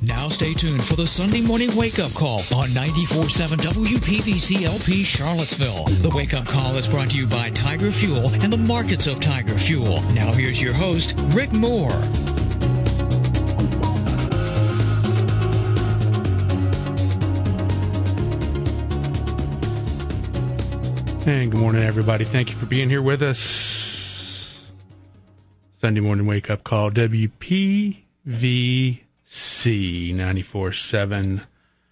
Now stay tuned for the Sunday morning wake-up call on 94.7 WPVC LP Charlottesville. The wake-up call is brought to you by Tiger Fuel and the markets of Tiger Fuel. Now here's your host, Rick Moore. And good morning, everybody. Thank you for being here with us. Sunday morning wake-up call, WPVC 94.7.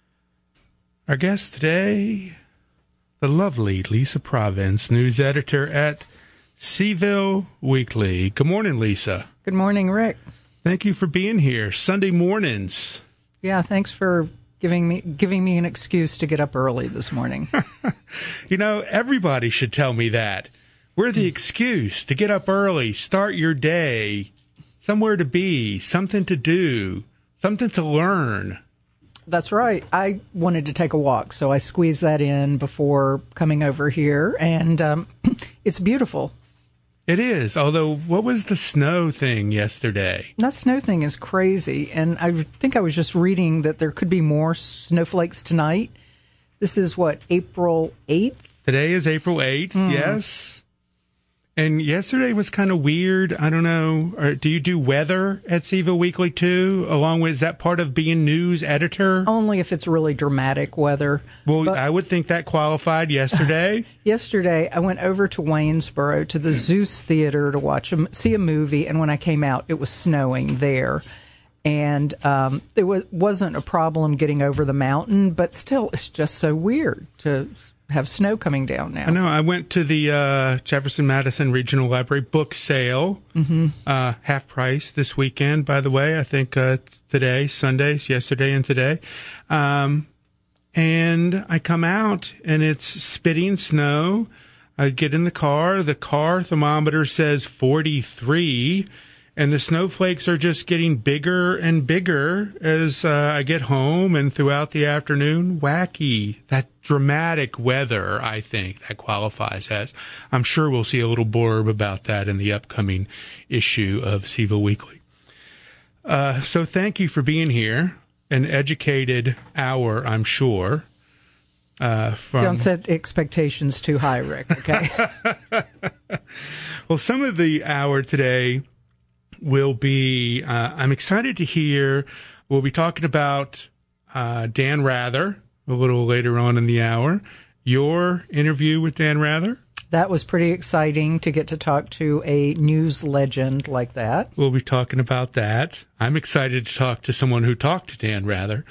Our guest today, the lovely Lisa Provence, news editor at Seaville Weekly. Good morning, Lisa. Good morning, Rick. Thank you for being here. Sunday mornings. Yeah, thanks for giving me an excuse to get up early this morning. You know, everybody should tell me that. We're the excuse to get up early, start your day, somewhere to be, something to do, something to learn. That's right. I wanted to take a walk, so I squeezed that in before coming over here, and it's beautiful. It is, although what was the snow thing yesterday? That snow thing is crazy, and I think I was just reading that there could be more snowflakes tonight. This is, April 8th? Today is April 8th, yes. And yesterday was kind of weird. I don't know. Do you do weather at Seaville Weekly, too? Along with, is that part of being news editor? Only if it's really dramatic weather. Well, I would think that qualified yesterday. Yesterday, I went over to Waynesboro to the Zeus Theater to see a movie, and when I came out, it was snowing there. And it wasn't a problem getting over the mountain, but still, it's just so weird to have snow coming down now. I know. I went to the Jefferson Madison Regional Library book sale, half price this weekend, by the way. I think today, Sundays, yesterday and today. And I come out, and it's spitting snow. I get in the car thermometer says 43, and the snowflakes are just getting bigger and bigger as I get home and throughout the afternoon. Wacky. That dramatic weather, I think, that qualifies as. I'm sure we'll see a little blurb about that in the upcoming issue of Seaville Weekly. So thank you for being here. An educated hour, I'm sure. Don't set expectations too high, Rick, okay? Well, some of the hour today will be, I'm excited to hear, we'll be talking about Dan Rather a little later on in the hour. Your interview with Dan Rather? That was pretty exciting to get to talk to a news legend like that. We'll be talking about that. I'm excited to talk to someone who talked to Dan Rather.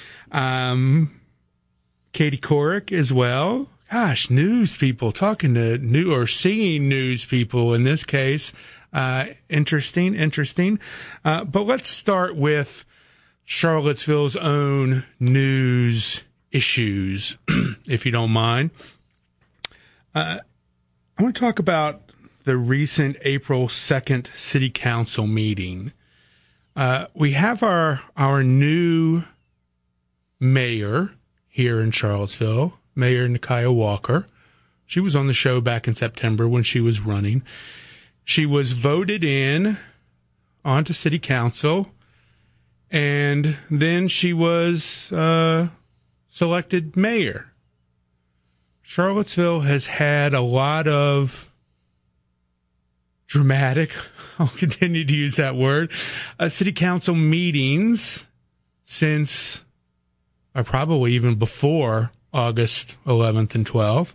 Katie Couric as well. Gosh, news people, talking to seeing news people in this case. Interesting. But let's start with Charlottesville's own news issues, if you don't mind. I want to talk about the recent April 2nd City Council meeting. We have our new mayor here in Charlottesville, Mayor Nikia Walker. She was on the show back in September when she was running. She was voted in onto City Council, and then she was selected mayor. Charlottesville has had a lot of dramatic, I'll continue to use that word, City Council meetings since probably even before August 11th and 12th.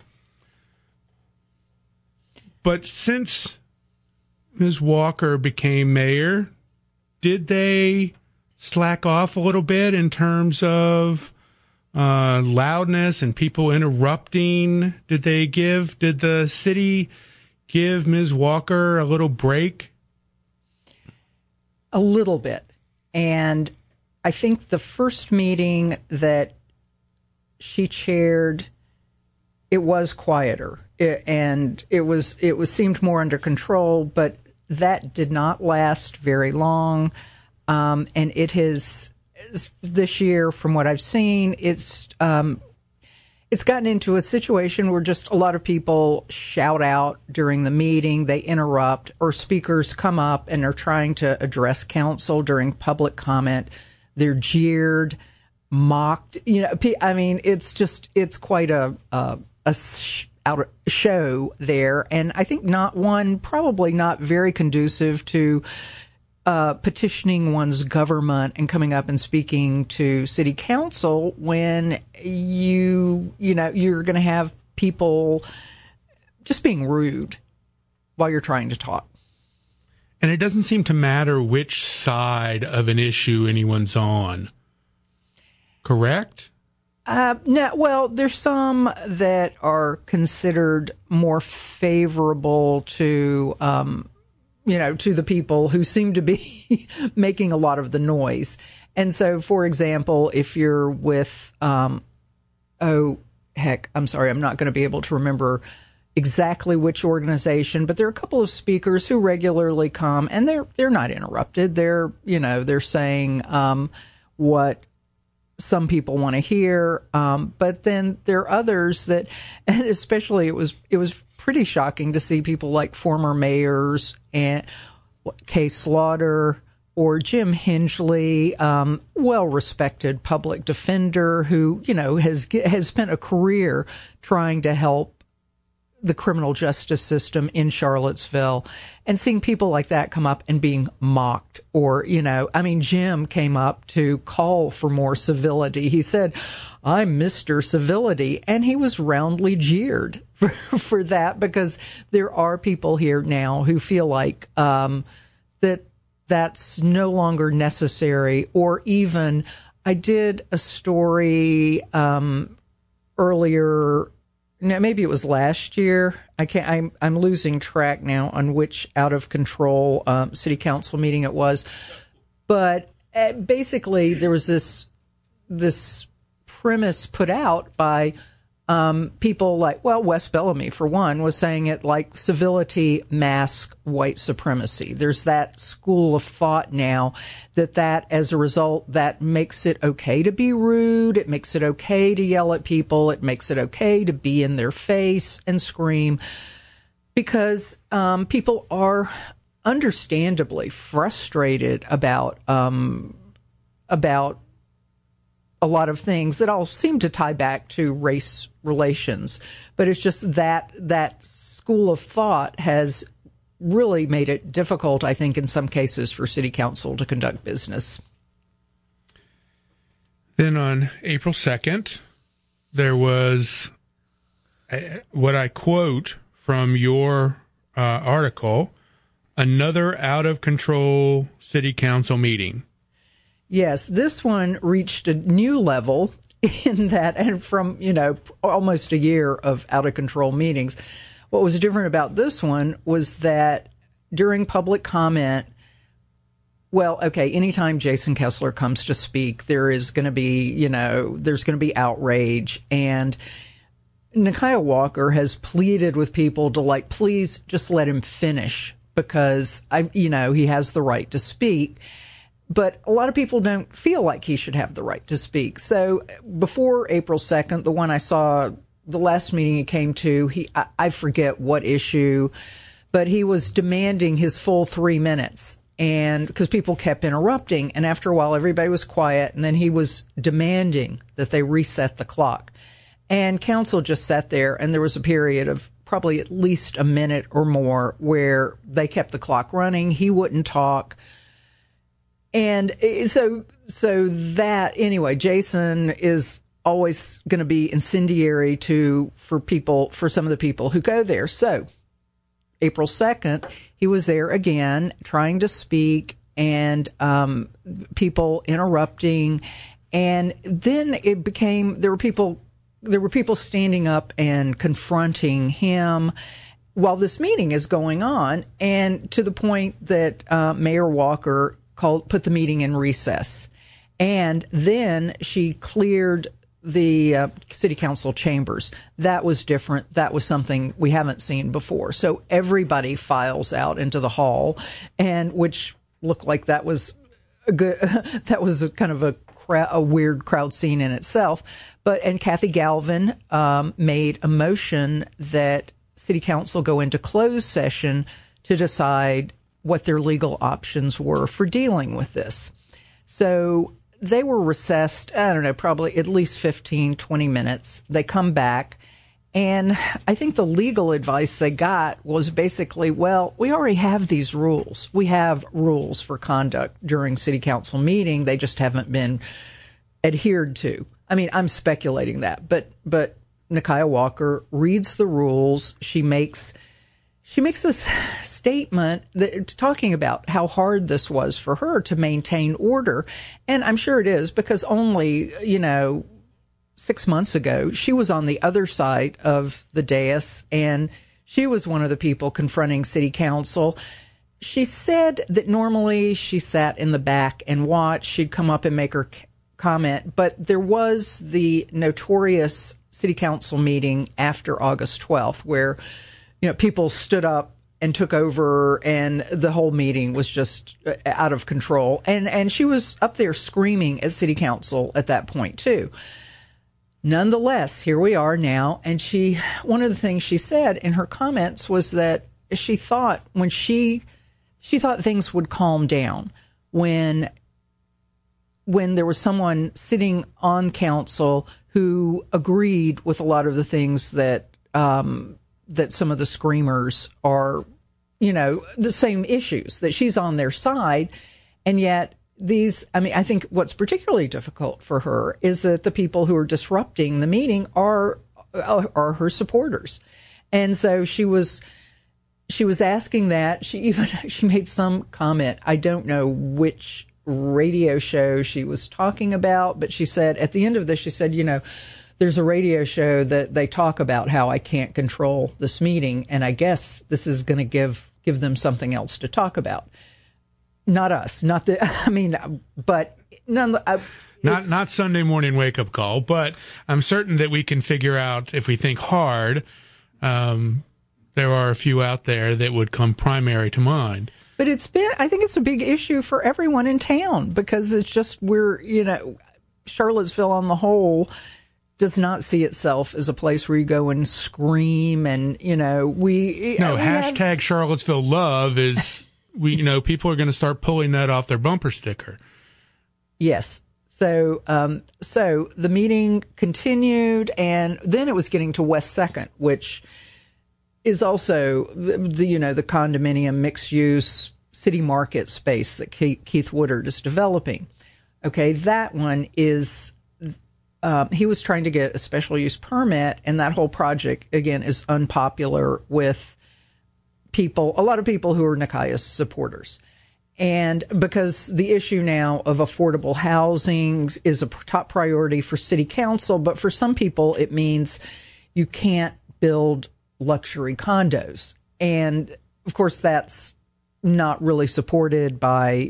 But since Ms. Walker became mayor, did they slack off a little bit in terms of loudness and people interrupting? Did the city give Ms. Walker a little break? A little bit. And I think the first meeting that she chaired, it was quieter. It seemed more under control, but that did not last very long. And it has, this year, from what I've seen, it's gotten into a situation where just a lot of people shout out during the meeting, they interrupt, or speakers come up and are trying to address council during public comment. They're jeered, mocked. I mean, it's quite a show there, and I think probably not very conducive to petitioning one's government and coming up and speaking to city council when you're going to have people just being rude while you're trying to talk. And it doesn't seem to matter which side of an issue anyone's on. Correct? No, well, there's some that are considered more favorable to, to the people who seem to be making a lot of the noise. And so, for example, if you're with, I'm sorry, I'm not going to be able to remember exactly which organization, but there are a couple of speakers who regularly come, and they're not interrupted. They're saying what some people want to hear, but then there are others that, and especially it was pretty shocking to see people like former mayors and Kay Slaughter or Jim Hingley, well-respected public defender who has spent a career trying to help the criminal justice system in Charlottesville, and seeing people like that come up and being mocked. Or, Jim came up to call for more civility. He said, "I'm Mr. Civility," and he was roundly jeered for that, because there are people here now who feel like that's no longer necessary. Or even, I did a story earlier. Now, maybe it was last year. I'm losing track now on which out of control city council meeting it was. But basically, there was this premise put out by people like, Wes Bellamy, for one, was saying it like civility masks white supremacy. There's that school of thought now that as a result, that makes it okay to be rude. It makes it okay to yell at people. It makes it okay to be in their face and scream, because people are understandably frustrated about a lot of things that all seem to tie back to race relations. But it's just that school of thought has really made it difficult, I think, in some cases for city council to conduct business. Then on April 2nd, there was what I quote from your article, another out-of-control city council meeting. Yes, this one reached a new level in that, and from, almost a year of out-of-control meetings. What was different about this one was that during public comment, anytime Jason Kessler comes to speak, there is going to be, there's going to be outrage. And Nikiah Walker has pleaded with people to, please just let him finish, because he has the right to speak. But a lot of people don't feel like he should have the right to speak. So before April 2nd, the one I saw, the last meeting he came to, I forget what issue, but he was demanding his full 3 minutes, and because people kept interrupting. And after a while, everybody was quiet, and then he was demanding that they reset the clock. And council just sat there, and there was a period of probably at least a minute or more where they kept the clock running. He wouldn't talk. And so that, anyway, Jason is always going to be incendiary for some of the people who go there. So April 2nd, he was there again trying to speak, and people interrupting. And then it became, there were people standing up and confronting him while this meeting is going on, and to the point that Mayor Walker put the meeting in recess. And then she cleared the city council chambers. That was different. That was something we haven't seen before. So everybody files out into the hall, and which looked like that was a good, that was a kind of a weird crowd scene in itself. And Kathy Galvin made a motion that city council go into closed session to decide what their legal options were for dealing with this. So they were recessed, I don't know, probably at least 15, 20 minutes. They come back. And I think the legal advice they got was basically, well, we already have these rules. We have rules for conduct during city council meeting. They just haven't been adhered to. I mean, I'm speculating that, but Nikia Walker reads the rules. She makes this statement talking about how hard this was for her to maintain order. And I'm sure it is, because only, 6 months ago, she was on the other side of the dais, and she was one of the people confronting city council. She said that normally she sat in the back and watched. She'd come up and make her comment, but there was the notorious city council meeting after August 12th where, people stood up and took over, and the whole meeting was just out of control. And she was up there screaming at city council at that point, too. Nonetheless, here we are now, and one of the things she said in her comments was that she thought things would calm down when there was someone sitting on council who agreed with a lot of the things that some of the screamers are, the same issues, that she's on their side, and yet I think what's particularly difficult for her is that the people who are disrupting the meeting are her supporters. And so she was asking that. She made some comment. I don't know which radio show she was talking about, but she said at the end of this, she said, there's a radio show that they talk about how I can't control this meeting, and I guess this is going to give them something else to talk about. Not us, but none. Not Sunday morning wake up call, but I'm certain that we can figure out, if we think hard, there are a few out there that would come primary to mind. But I think it's a big issue for everyone in town, because it's just Charlottesville on the whole does not see itself as a place where you go and scream and, hashtag Charlottesville love is... people are going to start pulling that off their bumper sticker. Yes. So the meeting continued, and then it was getting to West 2nd, which is also the condominium mixed use city market space that Keith Woodard is developing. Okay, that one is. He was trying to get a special use permit, and that whole project again is unpopular with a lot of people who are Nikia's supporters. And because the issue now of affordable housing is a top priority for city council, but for some people it means you can't build luxury condos. And of course that's not really supported by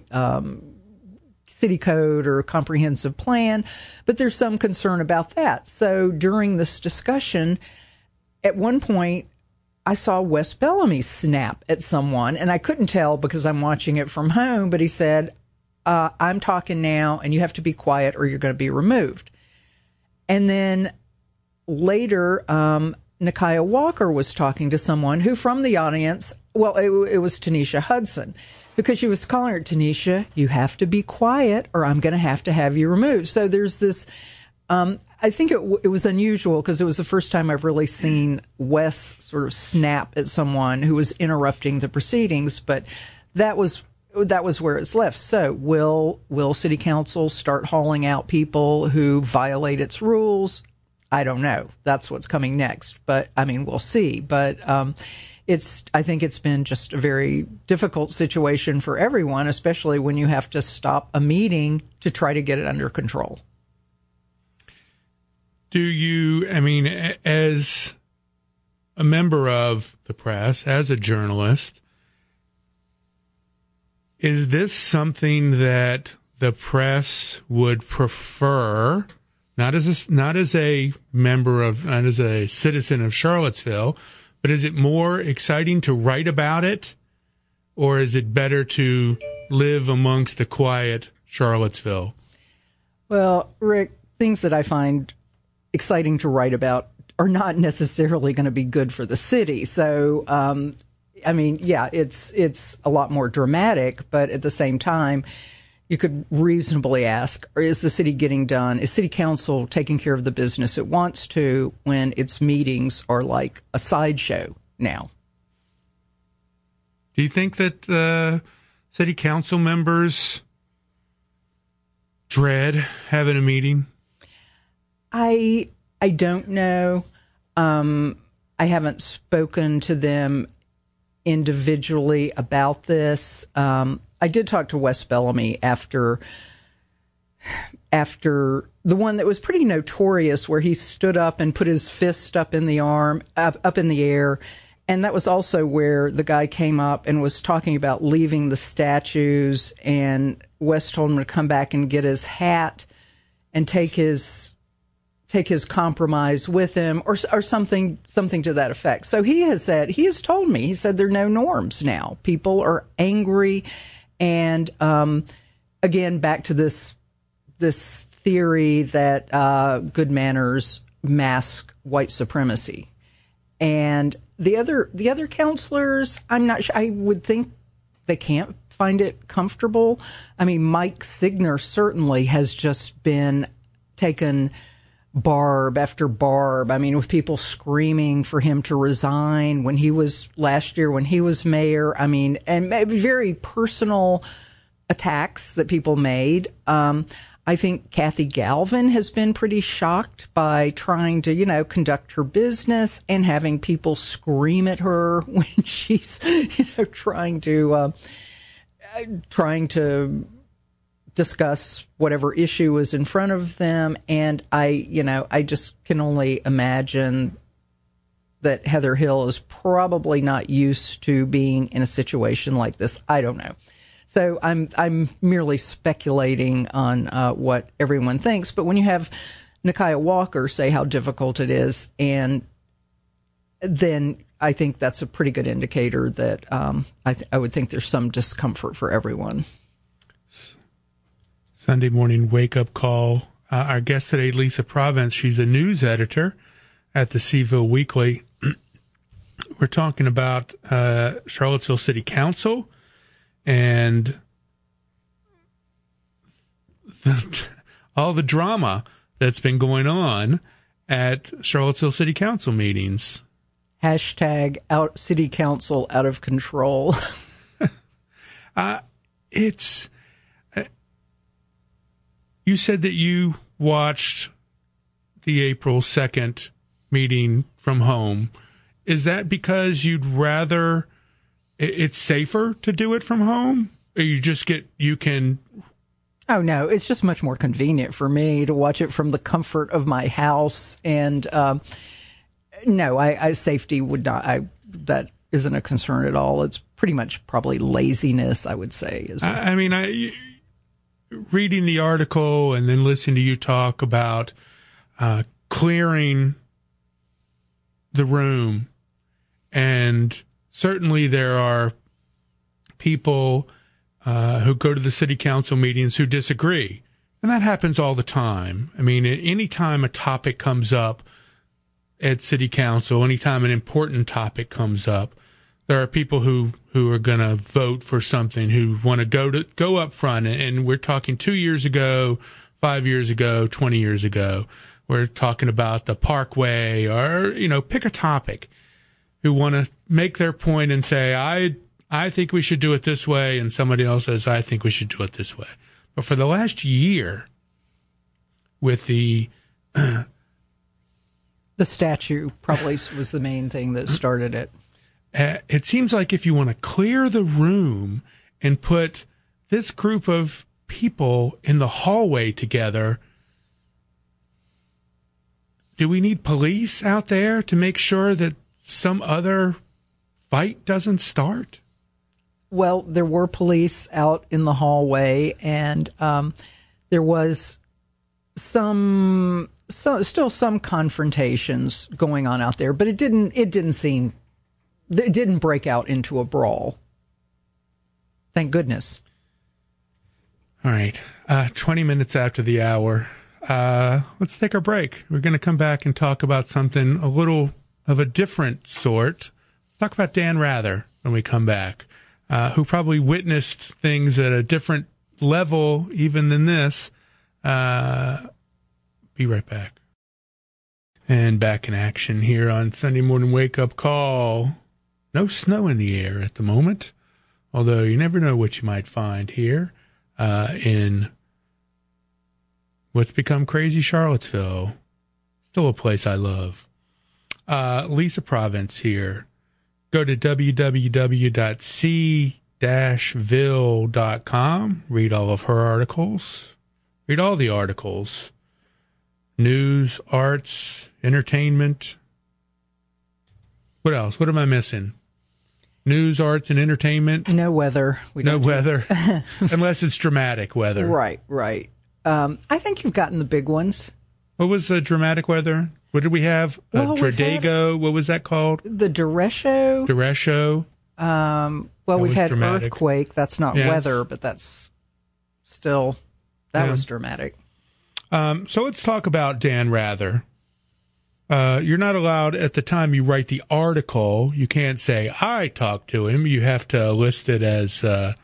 city code or comprehensive plan, but there's some concern about that. So during this discussion, at one point, I saw Wes Bellamy snap at someone, and I couldn't tell because I'm watching it from home, but he said, I'm talking now, and you have to be quiet or you're going to be removed. And then later, Nikia Walker was talking to someone who from the audience, well, it was Tanisha Hudson, because she was calling her, Tanisha, you have to be quiet or I'm going to have you removed. So there's this... I think it was unusual because it was the first time I've really seen Wes sort of snap at someone who was interrupting the proceedings, but that was where it's left. So will city council start hauling out people who violate its rules? I don't know. That's what's coming next, but we'll see. But I think it's been just a very difficult situation for everyone, especially when you have to stop a meeting to try to get it under control. Do you, as a member of the press, as a journalist, is this something that the press would prefer, not as a member of, not as a citizen of Charlottesville, but is it more exciting to write about it, or is it better to live amongst the quiet Charlottesville? Well, Rick, things that I find exciting to write about are not necessarily going to be good for the city. So, it's a lot more dramatic, but at the same time, you could reasonably ask, or is the city getting done? Is city council taking care of the business it wants to when its meetings are like a sideshow now? Do you think that the city council members dread having a meeting? I don't know. I haven't spoken to them individually about this. I did talk to Wes Bellamy after the one that was pretty notorious, where he stood up and put his fist up in the air. And that was also where the guy came up and was talking about leaving the statues, and Wes told him to come back and get his hat and take his compromise with him, or something to that effect. So he has told me, he said there are no norms now. People are angry. And again, back to this theory that good manners mask white supremacy. And the other counselors, I'm not sure. I would think they can't find it comfortable. I mean, Mike Signer certainly has just been taken barb after barb. I mean, with people screaming for him to resign last year when he was mayor. I mean, and very personal attacks that people made. I think Kathy Galvin has been pretty shocked by trying to, conduct her business and having people scream at her when she's, trying to discuss whatever issue is in front of them. And I just can only imagine that Heather Hill is probably not used to being in a situation like this. I don't know. So I'm merely speculating on what everyone thinks. But when you have Nikiah Walker say how difficult it is, and then I think that's a pretty good indicator that I would think there's some discomfort for everyone. Sunday morning wake-up call. Our guest today, Lisa Provence, she's a news editor at the Seaville Weekly. We're talking about Charlottesville City Council and all the drama that's been going on at Charlottesville City Council meetings. Hashtag City Council out of control. You said that you watched the April 2nd meeting from home. Is that because you'd rather it's safer to do it from home? Or you can... Oh, no, it's just much more convenient for me to watch it from the comfort of my house. And no, safety would not, that isn't a concern at all. It's pretty much probably laziness, I would say. Reading the article and then listening to you talk about clearing the room, and certainly there are people who go to the city council meetings who disagree, and that happens all the time. I mean, anytime a topic comes up at city council, anytime an important topic comes up, there are people who are going to vote for something, who want to go up front. And we're talking 2 years ago, 5 years ago, 20 years ago. We're talking about the Parkway, or, pick a topic, who want to make their point and say, I think we should do it this way. And somebody else says, I think we should do it this way. But for the last year, with the statue probably was the main thing that started it. It seems like if you want to clear the room and put this group of people in the hallway together, do we need police out there to make sure that some other fight doesn't start? Well, there were police out in the hallway, and there was still some confrontations going on out there, but it didn't break out into a brawl. Thank goodness. All right. 20 minutes after the hour. Let's take our break. We're going to come back and talk about something a little of a different sort. Let's talk about Dan Rather when we come back, who probably witnessed things at a different level even than this. Be right back. And back in action here on Sunday Morning Wake Up Call. No snow in the air at the moment, although you never know what you might find here in what's become crazy Charlottesville. Still a place I love. Lisa Province here. Go to www.c-ville.com. Read all of her articles. Read all the articles. News, arts, entertainment. What else? What am I missing? News, arts, and entertainment. No weather. No weather. Unless it's dramatic weather. Right. I think you've gotten the big ones. What was the dramatic weather? What did we have? Dredago. What was that called? The Derecho. We've had dramatic. Earthquake. That's not weather, but that's still, that was dramatic. So let's talk about Dan Rather. You're not allowed, at the time you write the article, you can't say, I talked to him. You have to list it as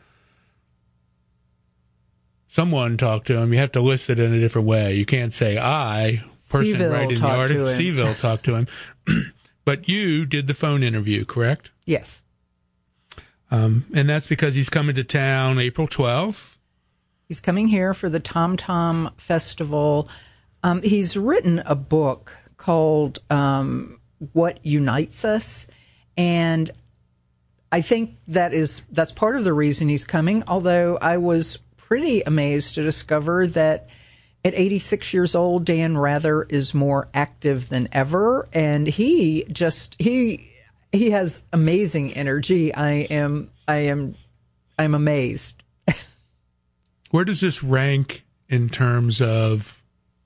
someone talked to him. You have to list it in a different way. You can't say, person Seville writing the article, Seville talked to him. But you did the phone interview, correct? Yes. And that's because he's coming to town April 12th. He's coming here for the Tom Tom Festival. He's written a book called What Unites Us, and I think that's part of the reason he's coming, although I was pretty amazed to discover that at 86 years old, Dan Rather is more active than ever, and he has amazing energy. I'm amazed. Where does this rank in terms of,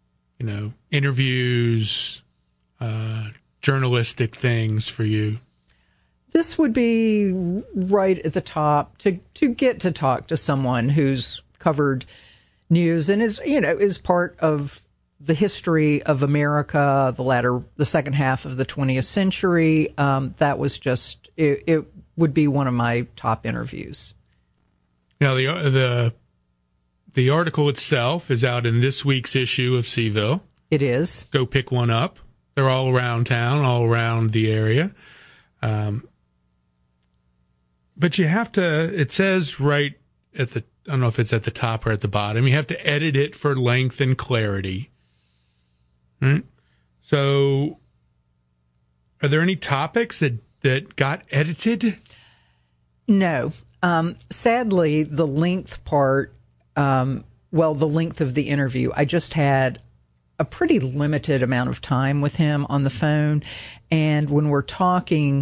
interviews, journalistic things for you? This would be right at the top to get to talk to someone who's covered news and is part of the history of America, the second half of the 20th century. That was just, it would be one of my top interviews. Now, the article itself is out in this week's issue of Seville. It is. Go pick one up. They're all around town, all around the area. But you have to, it says right at the, I don't know if it's at the top or at the bottom, you have to edit it for length and clarity. Right? So, are there any topics that got edited? No. Sadly, the length part, the length of the interview, I just had a pretty limited amount of time with him on the phone. And when we're talking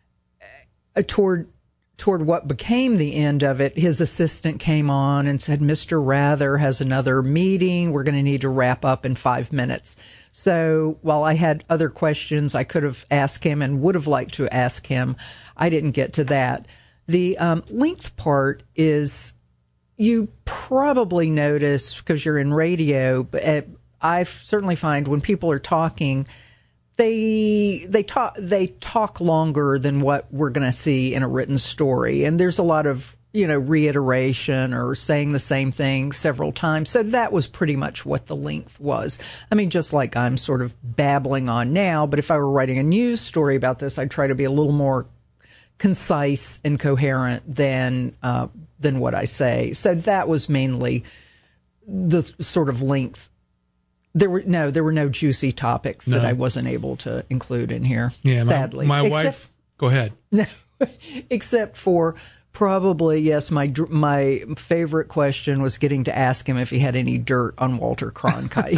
toward what became the end of it, his assistant came on and said, Mr. Rather has another meeting. We're going to need to wrap up in 5 minutes. So while I had other questions I could have asked him and would have liked to ask him, I didn't get to that. The length part is, you probably notice because you're in radio, but I certainly find when people are talking, they talk longer than what we're going to see in a written story, and there's a lot of reiteration or saying the same thing several times. So that was pretty much what the length was. I mean, just like I'm sort of babbling on now, but if I were writing a news story about this, I'd try to be a little more concise and coherent than what I say. So that was mainly the sort of length. There were no juicy topics that I wasn't able to include in here. Yeah, sadly. My wife. Go ahead. No, except for probably yes. My favorite question was getting to ask him if he had any dirt on Walter Cronkite.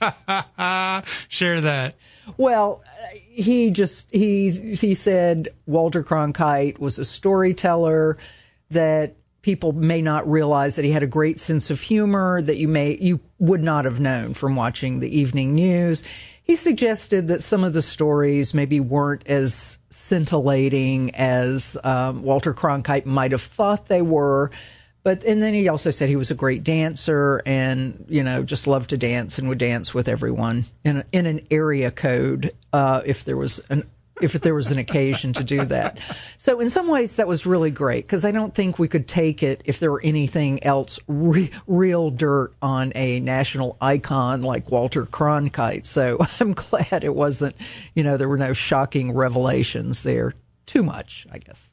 Share that. Well, he said Walter Cronkite was a storyteller, that people may not realize that he had a great sense of humor that you would not have known from watching the evening news. He suggested that some of the stories maybe weren't as scintillating as Walter Cronkite might have thought they were. And then he also said he was a great dancer and, just loved to dance and would dance with everyone in an area code. If there was if there was an occasion to do that. So in some ways that was really great, because I don't think we could take it if there were anything else real dirt on a national icon like Walter Cronkite. So I'm glad it wasn't, there were no shocking revelations there. Too much, I guess.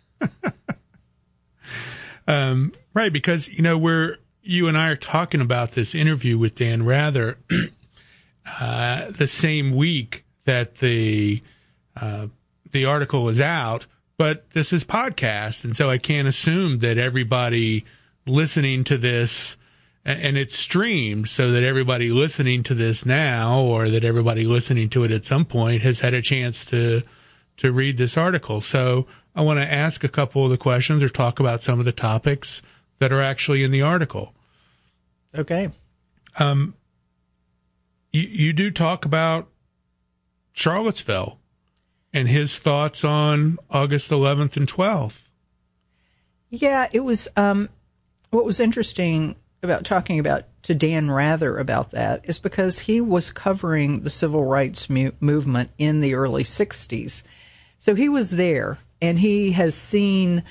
Right, because, you and I are talking about this interview with Dan Rather the same week that the article is out, but this is podcast, and so I can't assume that everybody listening to this, and it's streamed, so that everybody listening to this now, or that everybody listening to it at some point, has had a chance to read this article. So I want to ask a couple of the questions or talk about some of the topics that are actually in the article. Okay. You do talk about Charlottesville and his thoughts on August 11th and 12th. Yeah, it was, what was interesting about talking to Dan Rather about that is because he was covering the civil rights movement in the early 60s. So he was there, and he's seen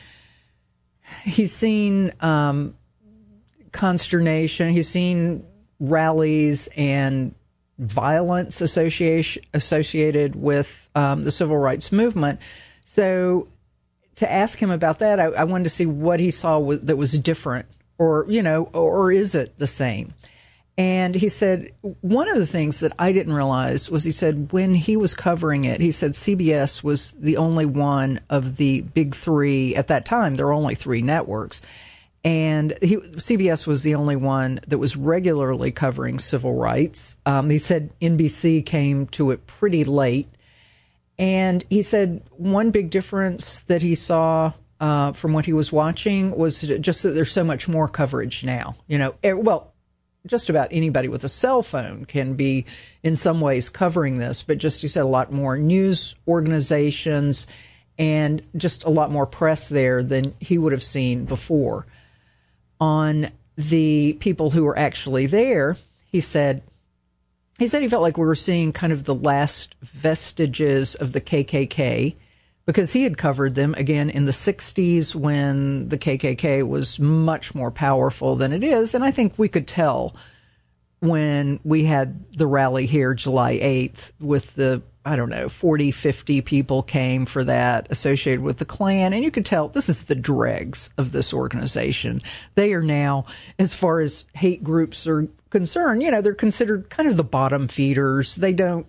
consternation, he's seen rallies and violence associated with the civil rights movement. So to ask him about that, I wanted to see what he saw that was different, or is it the same? And he said, one of the things that I didn't realize was, he said, when he was covering it, he said CBS was the only one of the big three at that time. There were only three networks. And CBS was the only one that was regularly covering civil rights. He said NBC came to it pretty late. And he said one big difference that he saw from what he was watching was just that there's so much more coverage now. Just about anybody with a cell phone can be in some ways covering this, but just, he said, a lot more news organizations and just a lot more press there than he would have seen before. On the people who were actually there, he said he felt like we were seeing kind of the last vestiges of the KKK, because he had covered them again in the 60s when the KKK was much more powerful than it is. And I think we could tell when we had the rally here July 8th with the, 40, 50 people came for that associated with the Klan. And you could tell this is the dregs of this organization. They are now, as far as hate groups are concerned, they're considered kind of the bottom feeders. It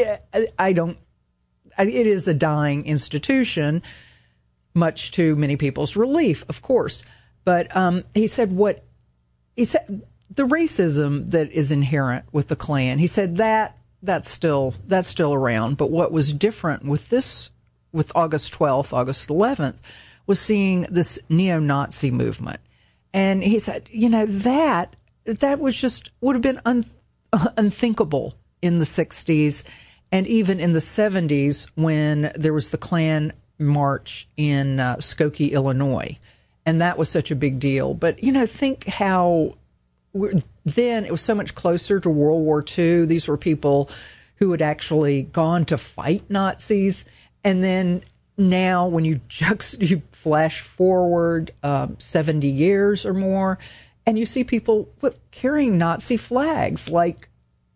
is a dying institution, much to many people's relief, of course. But he said the racism that is inherent with the Klan, he said that's still around. But what was different with August 12th, August 11th, was seeing this neo-Nazi movement. And he said, that would have been unthinkable in the 60s. And even in the 70s, when there was the Klan march in Skokie, Illinois, and that was such a big deal. But, think how then it was so much closer to World War II. These were people who had actually gone to fight Nazis. And then now when you flash forward 70 years or more, and you see people carrying Nazi flags like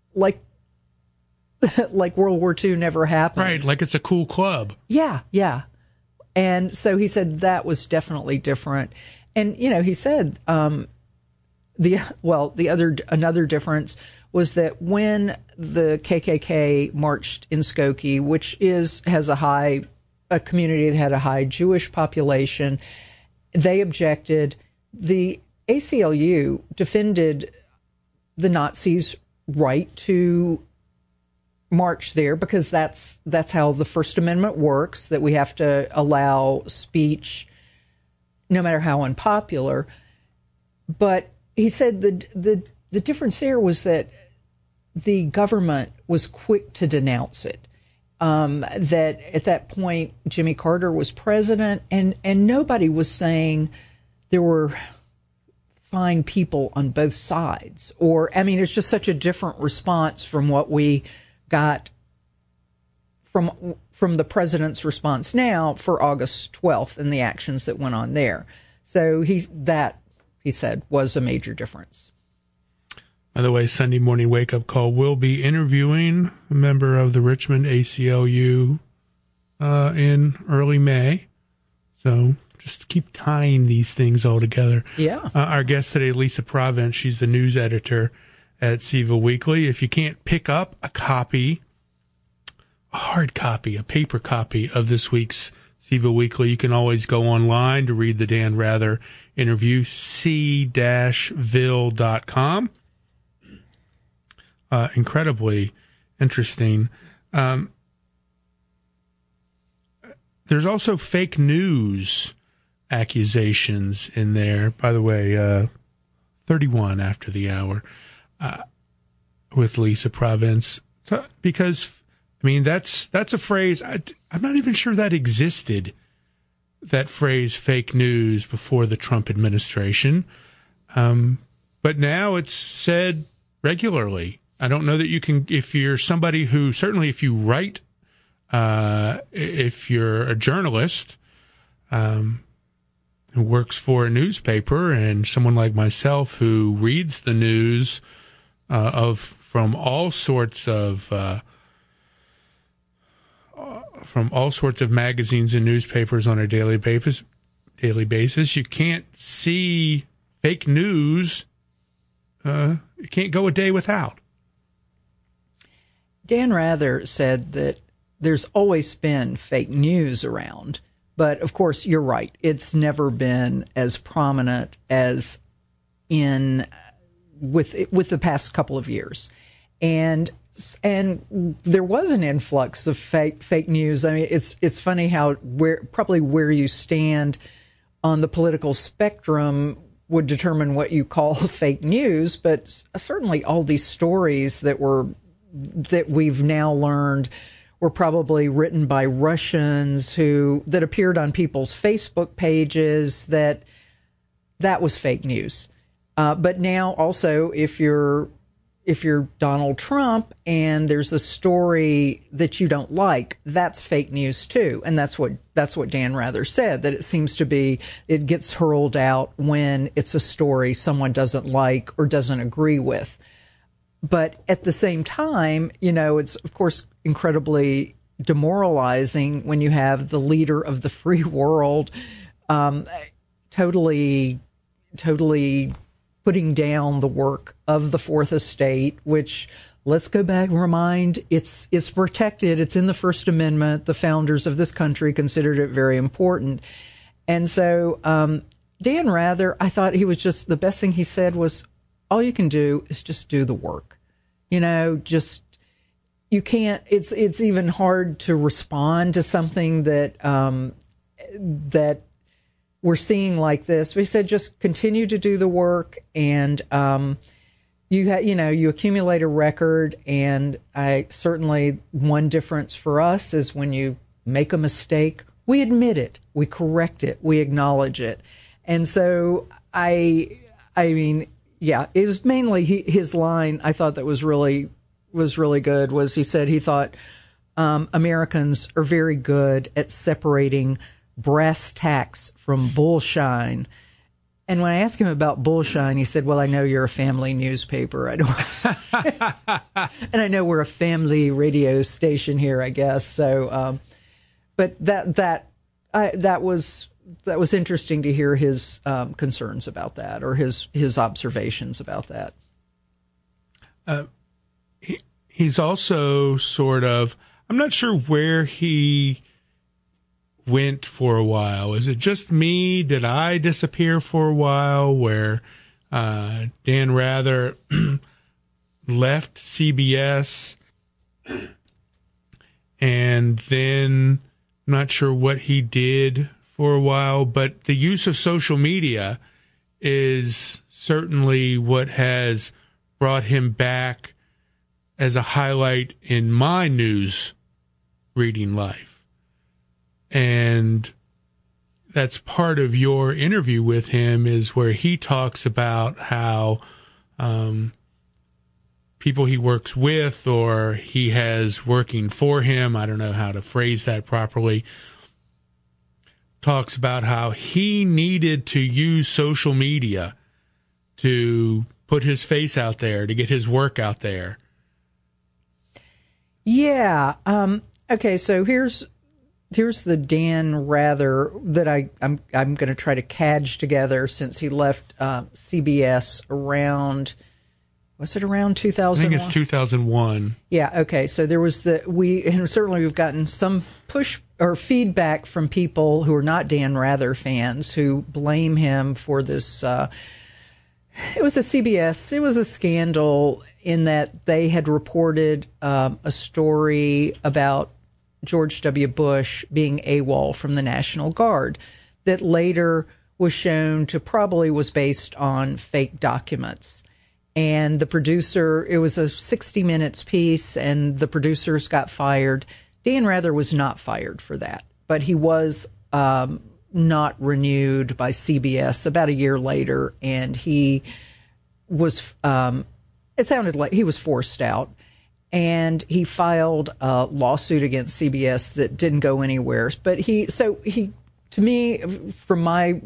World War II never happened. Right, like it's a cool club. Yeah. And so he said that was definitely different. And, he said another difference was that when the KKK marched in Skokie, which has a community that had a high Jewish population, they objected. The ACLU defended the Nazis' right to march there because that's how the First Amendment works, that we have to allow speech no matter how unpopular. But he said the difference there was that the government was quick to denounce it. That at that point Jimmy Carter was president, and nobody was saying there were fine people on both sides. It's just such a different response from what we got from the president's response now for August 12th and the actions that went on there. So he said was a major difference. By the way, Sunday Morning Wake Up Call will be interviewing a member of the Richmond ACLU in early May. So just keep tying these things all together. Yeah. Our guest today, Lisa Provence, she's the news editor at CIVA Weekly. If you can't pick up a copy, a hard copy, a paper copy of this week's CIVA Weekly, you can always go online to read the Dan Rather interview, c-ville.com. Incredibly interesting. There's also fake news accusations in there. By the way, 31 after the hour with Lisa Provence. Because, I mean, that's a phrase, I'm not even sure that existed, that phrase fake news, before the Trump administration. But now it's said regularly. I don't know that you can, if you're somebody who, certainly if you write, if you're a journalist who works for a newspaper, and someone like myself who reads the news from all sorts of magazines and newspapers on a daily basis, you can't see fake news. You can't go a day without. Dan Rather said that there's always been fake news around, but of course you're right. It's never been as prominent as with the past couple of years, and there was an influx of fake news. I mean, it's funny how where you stand on the political spectrum would determine what you call fake news, but certainly all these stories that we've now learned were probably written by Russians that appeared on people's Facebook pages, that was fake news. But now also, if you're Donald Trump and there's a story that you don't like, that's fake news too. And that's what Dan Rather said, that it seems to be, it gets hurled out when it's a story someone doesn't like or doesn't agree with. But at the same time, it's of course incredibly demoralizing when you have the leader of the free world totally putting down the work of the Fourth Estate, which, let's go back and remind, it's protected. It's in the First Amendment. The founders of this country considered it very important. And so Dan Rather, I thought the best thing he said was, all you can do is just do the work. You can't, it's even hard to respond to something that we're seeing like this. We said, just continue to do the work, and you accumulate a record. And certainly one difference for us is when you make a mistake, we admit it, we correct it, we acknowledge it. And so I mean, yeah, it was mainly his line I thought that was really good, was he said he thought Americans are very good at separating brass tacks from bullshine. And when I asked him about bullshine, he said, well, I know you're a family newspaper. I don't and I know we're a family radio station here, I guess. So but that was interesting to hear his concerns about that, or his observations about that. He's also sort of, I'm not sure where he went for a while. Is it just me? Did I disappear for a while where Dan Rather left CBS, and then I'm not sure what he did for a while, but the use of social media is certainly what has brought him back as a highlight in my news reading life. And that's part of your interview with him, is where he talks about how people he works with or he has working for him, I don't know how to phrase that properly, talks about how he needed to use social media to put his face out there, to get his work out there. Yeah. Okay, so here's the Dan Rather that I'm going to try to cadge together since he left CBS around, was it around 2001? I think it's 2001. Yeah, okay. So there was and certainly we've gotten some push or feedback from people who are not Dan Rather fans who blame him for this. It was a scandal in that they had reported a story about George W. Bush being AWOL from the National Guard that later was shown to probably was based on fake documents. And the producer, it was a 60 Minutes piece, and the producers got fired. Dan Rather was not fired for that, but he was not renewed by CBS about a year later, and he was, it sounded like he was forced out. And he filed a lawsuit against CBS that didn't go anywhere. But to me, from my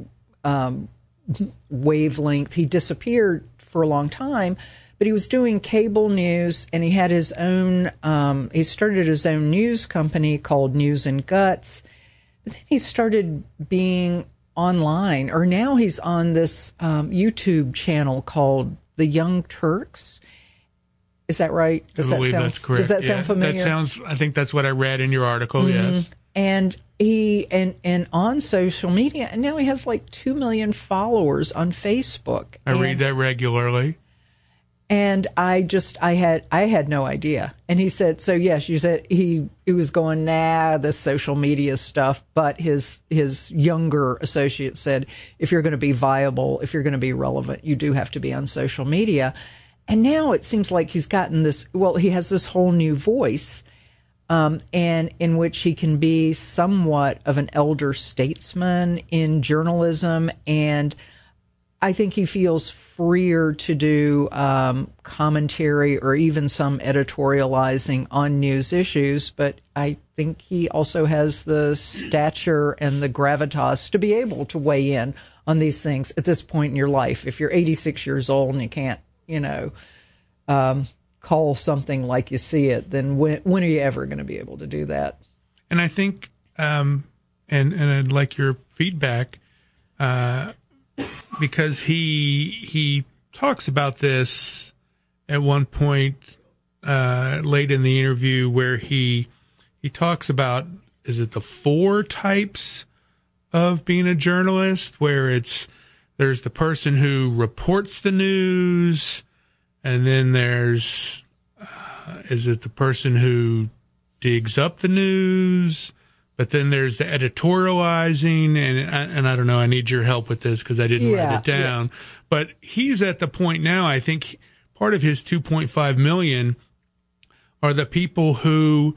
wavelength, he disappeared for a long time. But he was doing cable news, and he had his own. He started his own news company called News and Guts. But then he started being online, or now he's on this YouTube channel called The Young Turks. Is that right? I believe that's correct. Does that sound familiar? I think that's what I read in your article, yes. And he, and on social media, and now he has like 2 million followers on Facebook. I read that regularly. And I had no idea. And he said, so yes, you said he was going, this social media stuff. But his younger associate said, if you're going to be viable, if you're going to be relevant, you do have to be on social media. And now it seems like he's gotten this, he has this whole new voice, and in which he can be somewhat of an elder statesman in journalism. And I think he feels freer to do commentary or even some editorializing on news issues. But I think he also has the stature and the gravitas to be able to weigh in on these things at this point in your life. If you're 86 years old and you can't, call something like you see it, then when are you ever going to be able to do that? And I think, and I'd like your feedback, because he talks about this at one point late in the interview where he talks about, is it the 4 types of being a journalist, where there's the person who reports the news, and then there's, is it the person who digs up the news? But then there's the editorializing, and I don't know, I need your help with this because I didn't write it down. Yeah. But he's at the point now, I think part of his 2.5 million are the people who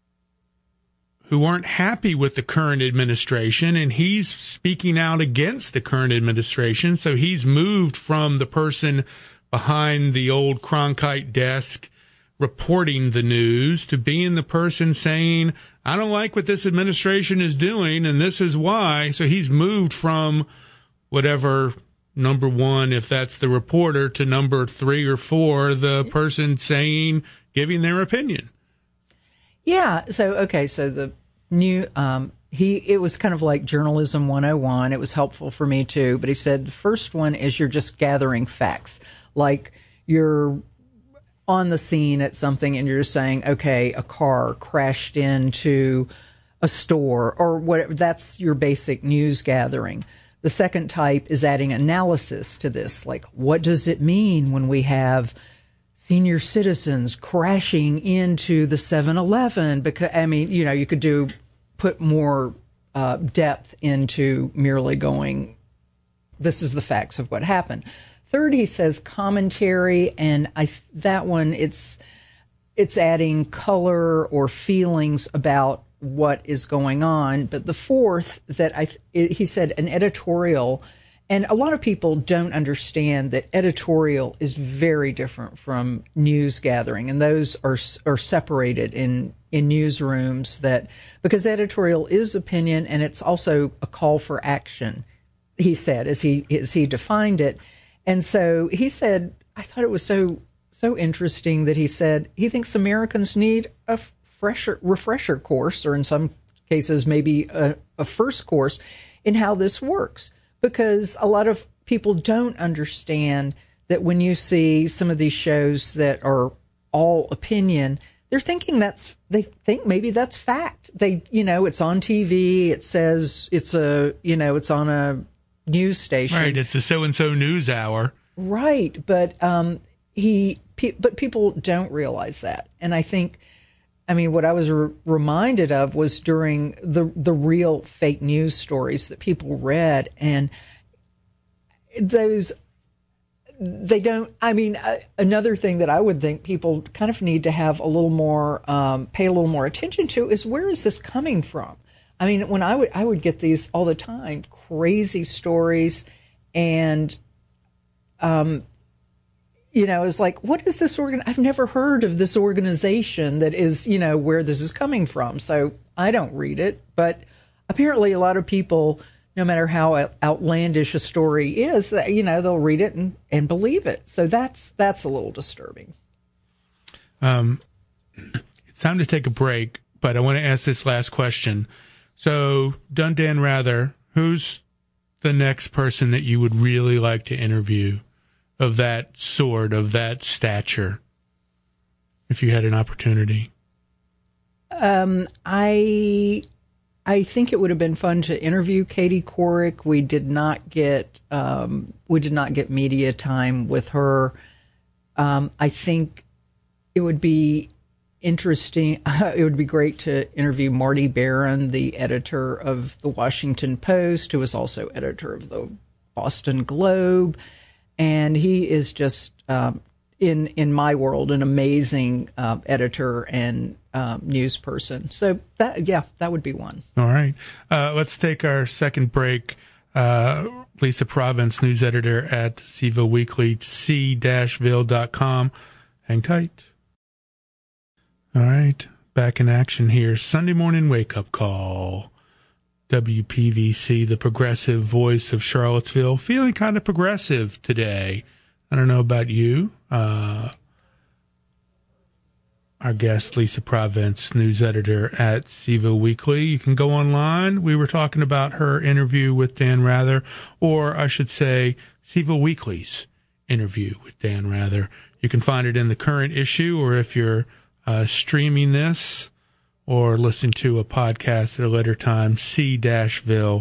aren't happy with the current administration, and he's speaking out against the current administration. So he's moved from the person behind the old Cronkite desk reporting the news to being the person saying, I don't like what this administration is doing, and this is why. So he's moved from whatever number 1, if that's the reporter, to number 3 or 4, the person saying, giving their opinion. Yeah. So the new, it was kind of like Journalism 101. It was helpful for me too. But he said the first one is you're just gathering facts. Like you're on the scene at something and you're just saying, okay, a car crashed into a store or whatever. That's your basic news gathering. The second type is adding analysis to this. Like, what does it mean when we have senior citizens crashing into the 7-Eleven? Because, you could put more depth into merely going, this is the facts of what happened. Third, he says commentary, and that one, it's adding color or feelings about what is going on. But the fourth, he said an editorial, And a lot of people don't understand that editorial is very different from news gathering, and those are separated in newsrooms, because editorial is opinion and it's also a call for action, he said, as he defined it. And so he said, I thought it was so interesting that he said he thinks Americans need a refresher course, or in some cases maybe a first course in how this works. Because a lot of people don't understand that when you see some of these shows that are all opinion, they think maybe that's fact. It's on TV. It says it's on a news station. Right. It's a so-and-so news hour. Right. But but people don't realize that. And I think, what I was reminded of was during the real fake news stories that people read, and another thing that I would think people kind of need to have a little more, pay a little more attention to is, where is this coming from? When I would get these all the time, crazy stories, and, it's like, what is this I've never heard of this organization that is, where this is coming from. So I don't read it, but apparently a lot of people, no matter how outlandish a story is, they'll read it and believe it. So that's a little disturbing. It's time to take a break, but I want to ask this last question. So, done Dan Rather, who's the next person that you would really like to interview of that sort, of that stature, if you had an opportunity? I think it would have been fun to interview Katie Couric. We did not get media time with her. I think it would be interesting. It would be great to interview Marty Barron, the editor of the Washington Post, who is also editor of the Boston Globe, and he is just in my world an amazing editor and news person. So that would be one. All right. Let's take our second break. Lisa Province, news editor at CVille Weekly, c-ville.com. Hang tight. All right. Back in action here. Sunday morning wake-up call. WPVC, the progressive voice of Charlottesville. Feeling kind of progressive today. I don't know about you. Our guest, Lisa Province, news editor at CVille Weekly. You can go online. We were talking about her interview with Dan Rather, or I should say CVille Weekly's interview with Dan Rather. You can find it in the current issue, or if you're streaming this or listen to a podcast at a later time, c-ville.com.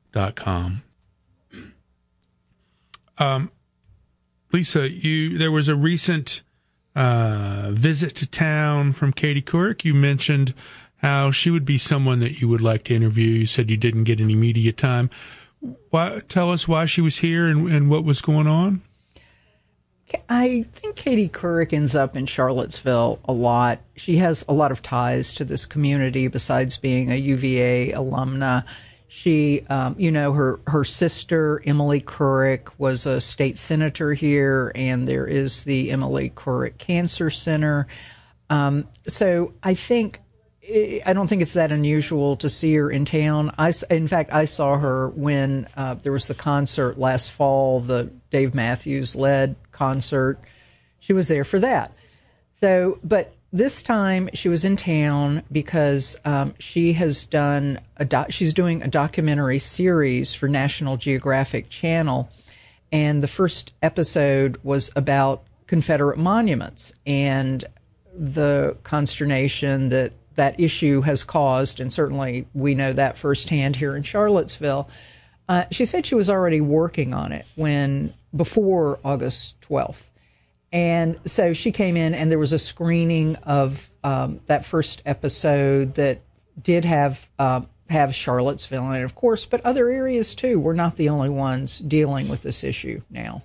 Lisa, there was a recent visit to town from Katie Couric. You mentioned how she would be someone that you would like to interview. You said you didn't get any media time. Tell us why she was here and what was going on. I think Katie Couric ends up in Charlottesville a lot. She has a lot of ties to this community besides being a UVA alumna. She, her sister, Emily Couric, was a state senator here, and there is the Emily Couric Cancer Center. So I don't think it's that unusual to see her in town. In fact, I saw her when there was the concert last fall, the Dave Matthews-led concert. She was there for that. So, but this time she was in town because she's doing a documentary series for National Geographic Channel, and the first episode was about Confederate monuments and the consternation that issue has caused, and certainly we know that firsthand here in Charlottesville. She said she was already working on it before August 12th. And so she came in, and there was a screening of that first episode that did have Charlottesville in it, of course, but other areas too. We're not the only ones dealing with this issue now.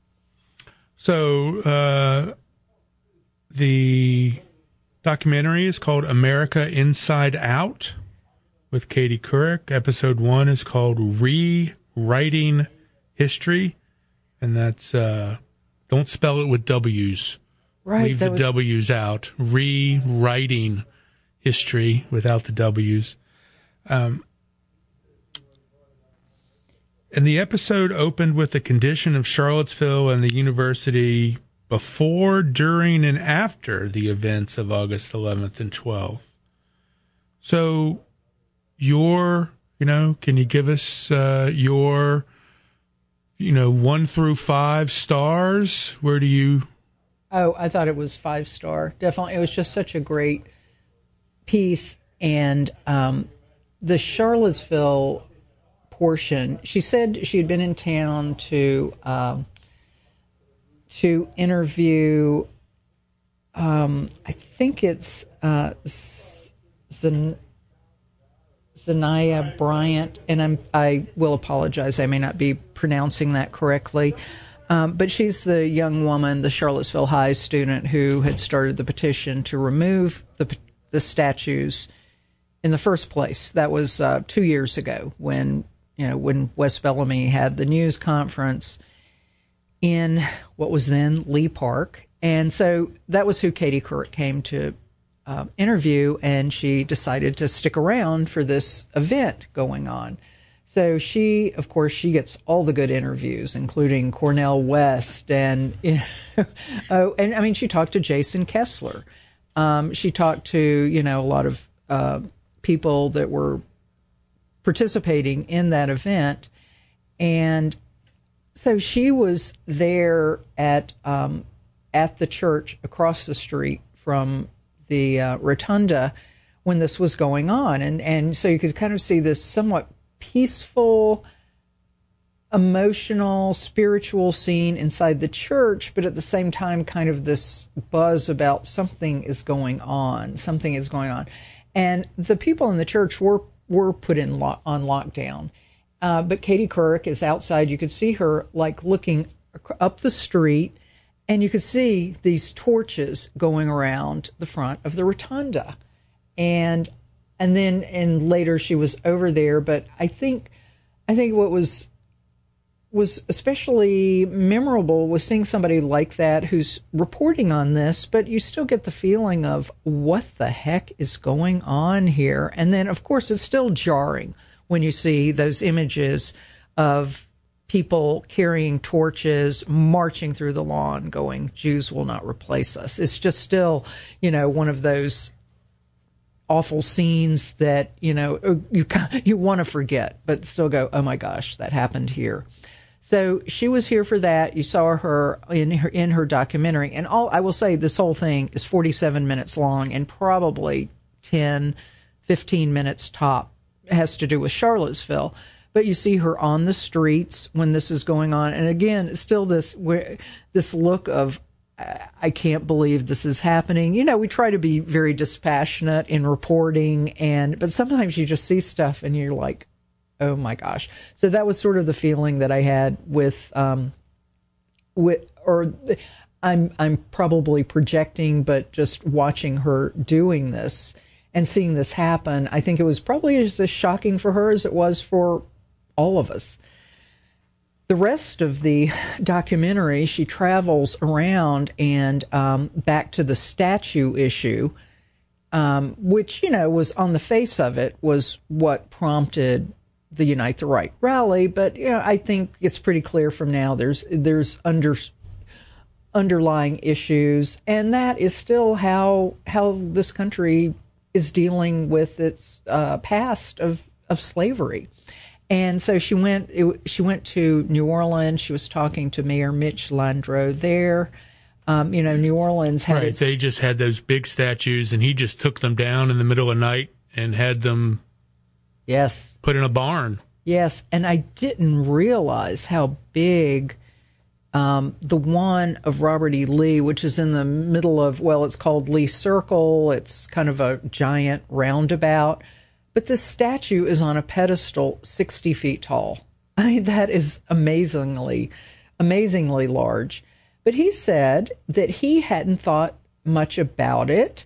So the documentary is called America Inside Out with Katie Couric. Episode 1 is called Rewriting history, and that's don't spell it with W's. Right. Leave the W's out. Rewriting history without the W's. And the episode opened with the condition of Charlottesville and the university before, during, and after the events of August 11th and 12th. So can you give us your 1 through 5 stars? Where do you... Oh, I thought it was 5-star. Definitely. It was just such a great piece. And the Charlottesville portion, she said she had been in town to interview, I think it's Zanaya Bryant, and I will apologize, I may not be pronouncing that correctly. But she's the young woman, the Charlottesville High student who had started the petition to remove the statues in the first place. That was 2 years ago when Wes Bellamy had the news conference in what was then Lee Park. And so that was who Katie Couric came to interview, and she decided to stick around for this event going on. So she gets all the good interviews, including Cornel West, and she talked to Jason Kessler. She talked to a lot of people that were participating in that event, and so she was there at the church across the street from the rotunda when this was going on, and so you could kind of see this somewhat peaceful, emotional, spiritual scene inside the church, but at the same time kind of this buzz about something is going on. And the people in the church were put on lockdown. But Katie Couric is outside. You could see her looking up the street, and you could see these torches going around the front of the rotunda. And later she was over there, but I think what was especially memorable was seeing somebody like that who's reporting on this, but you still get the feeling of what the heck is going on here. And then, of course, it's still jarring when you see those images of people carrying torches, marching through the lawn, going, "Jews will not replace us." It's just still, one of those awful scenes that you want to forget, but still go, "Oh my gosh, that happened here." So she was here for that. You saw her in her documentary, and I will say this whole thing is 47 minutes long, and probably 10, 15 minutes top has to do with Charlottesville. But you see her on the streets when this is going on, and again, it's still this look of, I can't believe this is happening. We try to be very dispassionate in reporting, but sometimes you just see stuff and you're like, oh my gosh. So that was sort of the feeling that I had I'm probably projecting, but just watching her doing this and seeing this happen, I think it was probably as shocking for her as it was for all of us. The rest of the documentary, she travels around and back to the statue issue, which, was on the face of it was what prompted the Unite the Right rally. But I think it's pretty clear from now there's underlying issues, and that is still how this country is dealing with its past of slavery. And so she went to New Orleans. She was talking to Mayor Mitch Landrieu there. New Orleans had they just had those big statues, and he just took them down in the middle of the night and had them put in a barn. Yes, and I didn't realize how big the one of Robert E. Lee, which is in the middle of, it's called Lee Circle. It's kind of a giant roundabout. But this statue is on a pedestal 60 feet tall. I mean, that is amazingly large. But he said that he hadn't thought much about it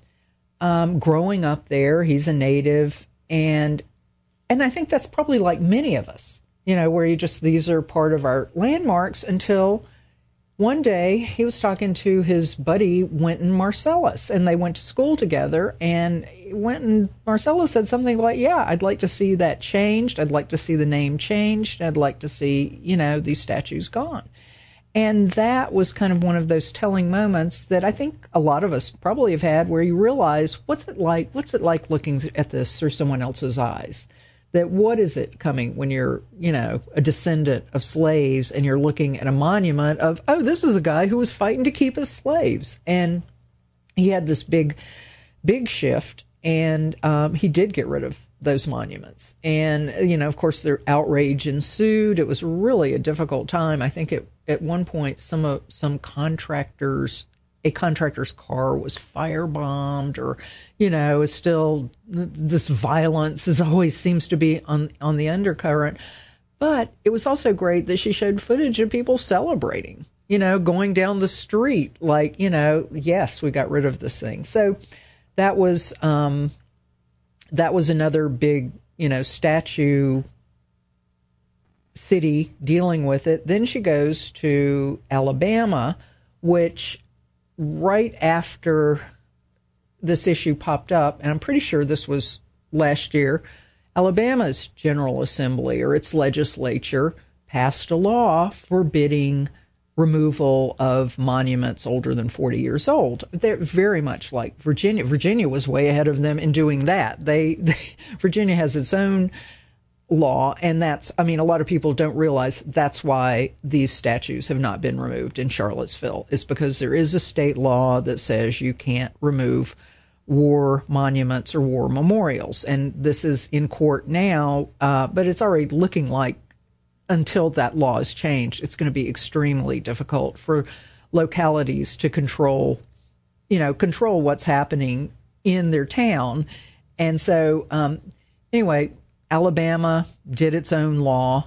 growing up there. He's a native, and I think that's probably like many of us. where these are part of our landmarks, until one day he was talking to his buddy Wynton Marsalis, and they went to school together, and Wynton Marsalis said something like, yeah, I'd like to see that changed. I'd like to see the name changed. I'd like to see, these statues gone. And that was kind of one of those telling moments that I think a lot of us probably have had, where you realize, what's it like looking at this through someone else's eyes? That what is it coming when you're, a descendant of slaves, and you're looking at a monument of, oh, this is a guy who was fighting to keep us slaves. And he had this big shift, and he did get rid of those monuments. And, of course, their outrage ensued. It was really a difficult time. I think at one point, a contractor's car was firebombed, or, it's still, this violence always seems to be on the undercurrent. But it was also great that she showed footage of people celebrating, going down the street, like, yes, we got rid of this thing. So that was another big, statue city dealing with it. Then she goes to Alabama, which right after this issue popped up, and I'm pretty sure this was last year, Alabama's General Assembly, or its legislature, passed a law forbidding removal of monuments older than 40 years old. They're very much like Virginia. Virginia was way ahead of them in doing that. Virginia has its own law, and a lot of people don't realize that's why these statues have not been removed in Charlottesville. It's because there is a state law that says you can't remove war monuments or war memorials, and this is in court now, but it's already looking like, until that law is changed, it's going to be extremely difficult for localities to control what's happening in their town. And so, anyway, Alabama did its own law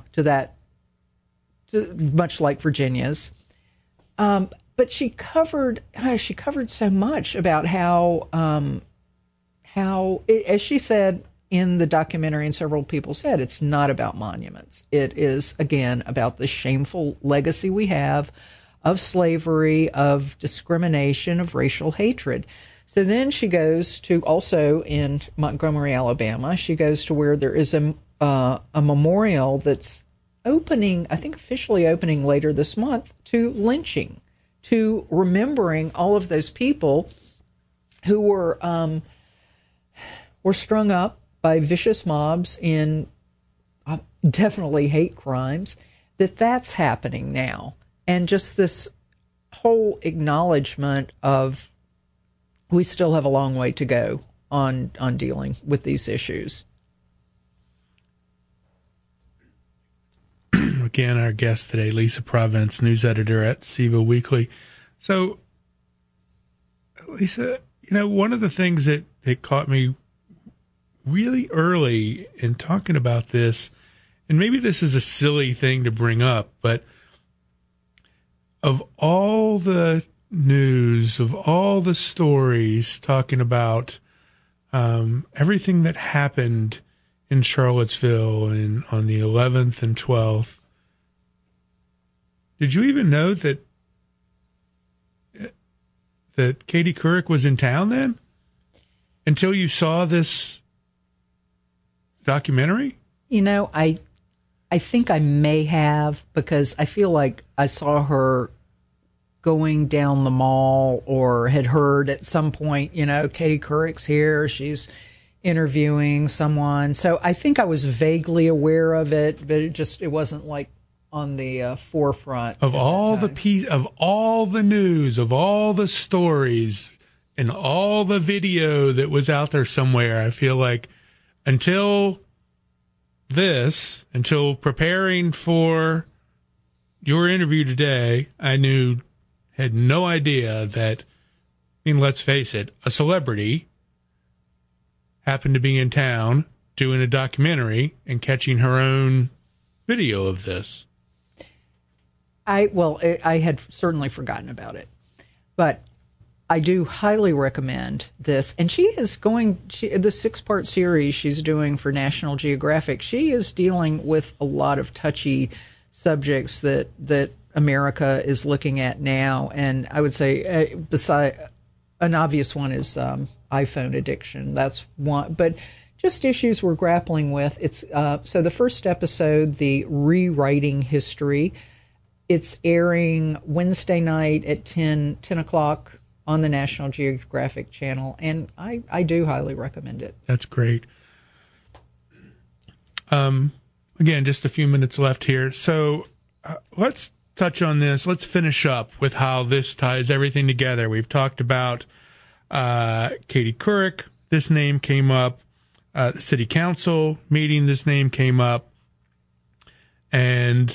much like Virginia's. But she covered so much about how as she said in the documentary, and several people said, it's not about monuments. It is, again, about the shameful legacy we have of slavery, of discrimination, of racial hatred. So then she goes to, also in Montgomery, Alabama, she goes to where there is a memorial that's opening, I think officially opening later this month, to lynching, to remembering all of those people who were strung up by vicious mobs in definitely hate crimes, that's happening now. And just this whole acknowledgement of, we still have a long way to go on dealing with these issues. Again, our guest today, Lisa Province, news editor at SIVA Weekly. So, Lisa, one of the things that caught me really early in talking about this, and maybe this is a silly thing to bring up, but of all the news, of all the stories talking about everything that happened in Charlottesville and on the 11th and 12th, did you even know that Katie Couric was in town then? Until you saw this documentary? I think I may have, because I feel like I saw her going down the mall, or had heard at some point, Katie Couric's here, she's interviewing someone. So I think I was vaguely aware of it, but it wasn't like on the forefront of all the of all the news, of all the stories, and all the video that was out there somewhere. I feel like until preparing for your interview today, I had no idea that, let's face it, a celebrity happened to be in town doing a documentary and catching her own video of this. I had certainly forgotten about it, but I do highly recommend this. And she is the 6-part series she's doing for National Geographic. She is dealing with a lot of touchy subjects that America is looking at now. And I would say, an obvious one is iPhone addiction. That's one. But just issues we're grappling with. It's so the first episode, the Rewriting History, it's airing Wednesday night at 10 o'clock on the National Geographic Channel, and I do highly recommend it. That's great. Again, just a few minutes left here. So let's touch on this. Let's finish up with how this ties everything together. We've talked about Katie Couric. This name came up. The city council meeting, this name came up. And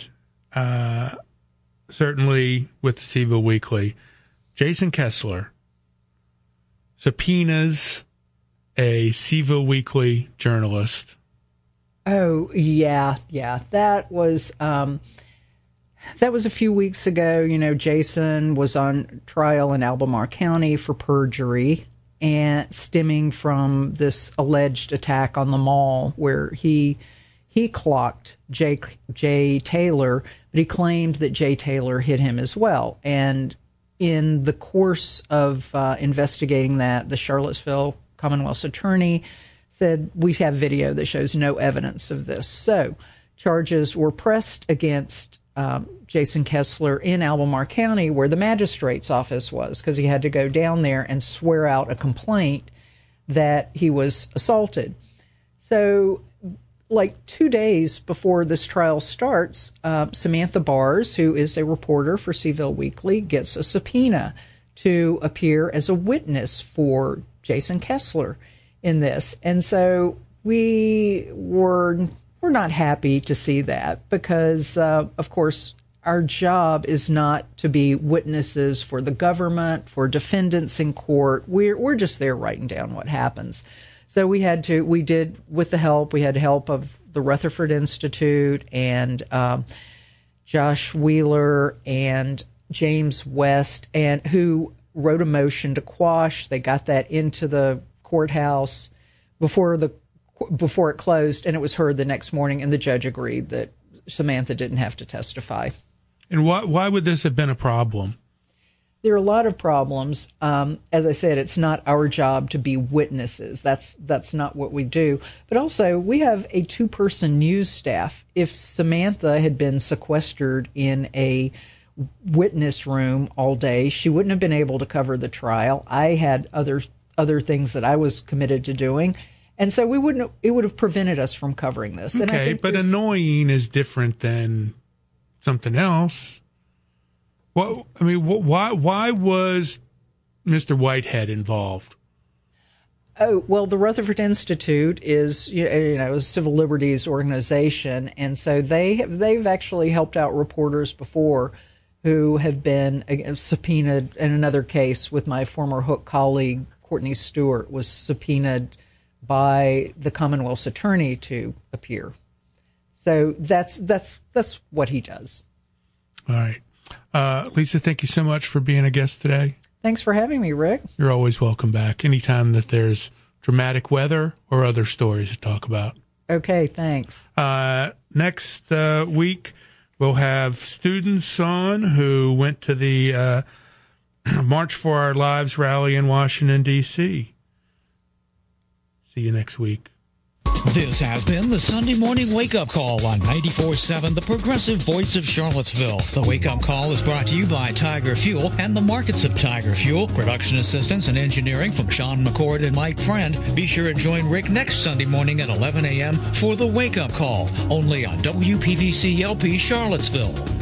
certainly with the CVille Weekly. Jason Kessler subpoenas a CVille Weekly journalist. Oh, yeah. That was a few weeks ago. You know, Jason was on trial in Albemarle County for perjury, and stemming from this alleged attack on the mall where he clocked Jay Taylor, but he claimed that Jay Taylor hit him as well. And in the course of investigating that, the Charlottesville Commonwealth's attorney said, we have video that shows no evidence of this. So charges were pressed against Jason Kessler in Albemarle County, where the magistrate's office was, because he had to go down there and swear out a complaint that he was assaulted. So like 2 days before this trial starts, Samantha Bars, who is a reporter for CVille Weekly, gets a subpoena to appear as a witness for Jason Kessler in this. And so we're not happy to see that because, of course, our job is not to be witnesses for the government, for defendants in court. We're just there writing down what happens. So we had help of the Rutherford Institute and Josh Wheeler and James West, and who wrote a motion to quash. They got that into the courthouse before it closed, and it was heard the next morning, and the judge agreed that Samantha didn't have to testify. And why would this have been a problem? There are a lot of problems. As I said, it's not our job to be witnesses. That's not what we do. But also, we have a 2-person news staff. If Samantha had been sequestered in a witness room all day, she wouldn't have been able to cover the trial. I had other things that I was committed to doing. And so it would have prevented us from covering this. Okay, and I think but annoying is different than something else. Well, I mean, why was Mr. Whitehead involved? Oh, well, the Rutherford Institute is, a civil liberties organization, and so they've actually helped out reporters before who have been subpoenaed. In another case with my former Hook colleague, Courtney Stewart, was subpoenaed by the Commonwealth's attorney to appear. So that's what he does. All right. Lisa, thank you so much for being a guest today. Thanks for having me, Rick. You're always welcome back anytime that there's dramatic weather or other stories to talk about. Okay, thanks. Next week, we'll have students on who went to the March for Our Lives rally in Washington, D.C. See you next week. This has been the Sunday Morning Wake-Up Call on 94.7, the progressive voice of Charlottesville. The Wake-Up Call is brought to you by Tiger Fuel and the markets of Tiger Fuel. Production assistance and engineering from Sean McCord and Mike Friend. Be sure to join Rick next Sunday morning at 11 a.m. for the Wake-Up Call, only on WPVC LP Charlottesville.